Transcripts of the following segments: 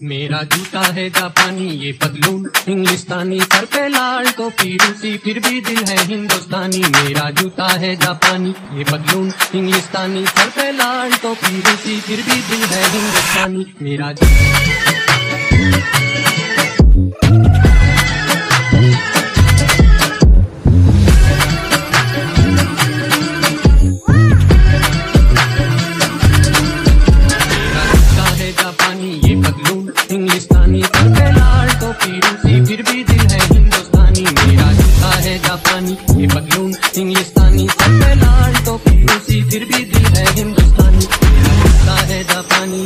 मेरा जूता है जापानी, ये पतलून इंग्लिस्तानी, सर पे लाल टोपी रूसी, फिर भी दिल है हिंदुस्तानी। मेरा जूता है जापानी, ये पतलून इंग्लिस्तानी, सर पे लाल टोपी रूसी, फिर भी दिल है हिंदुस्तानी। मेरा इंग्लिस्तानी, सर पे लाल टोपी रूसी, फिर भी दिल है हिंदुस्तानी। मेरा जूता है जापानी, ये पतलून इंग्लिस्तानी, सर पे लाल टोपी रूसी, फिर भी दिल है हिंदुस्तानी। मेरा जूता है जापानी।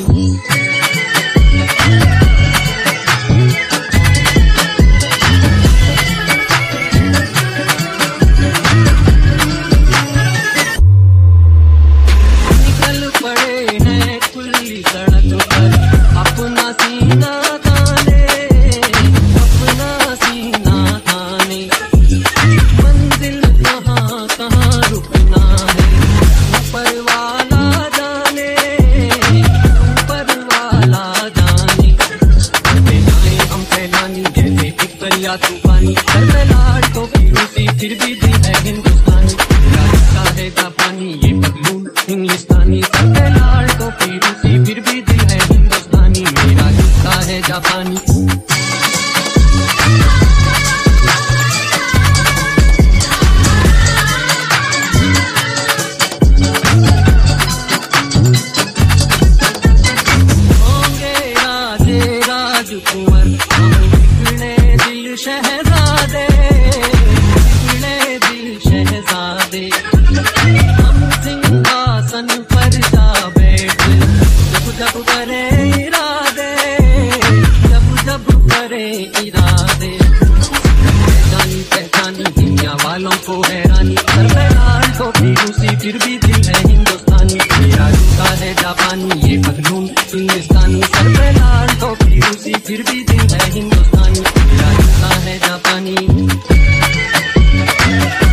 निकल पड़े हैं खुली सड़क पर, अपना सीना ताने, अपना सीना ताने, मंजिल कहाँ कहाँ रुकना है, ऊपर वाला जाने, ऊपर वाला जाने। करते जाए हम फैलानी जैसे एक दरिया तूफानी, सर पे लाल टोपी रूसी, फिर भी दिल है हिंदुस्तानी। मेरा जूता है जापानी, ये पतलून इंग्लिस्तानी, सर पे लाल टोपी रूसी, फिर भी दिल है हिंदुस्तानी। मेरा जूता है जापानी। होंगे राजे राजकुंवर, हम बिगड़े दिल शहजादे, बिगड़े दिल शहजादे। हम सिंहासन पर जा बैठ, जब जब करे इरादे, जब जब करे इरादे। जानी पहचानी दुनिया वालों को हैरानी, सर पे लाल टोपी रूसी, फिर भी दिल है हिंदुस्तानी। मेरा जूता है जापानी, ये पतलून इंग्लिस्तानी, सर पे लाल टोपी रूसी, फिर भी दिल है हिंदुस्तानी। मेरा जूता है जापानी।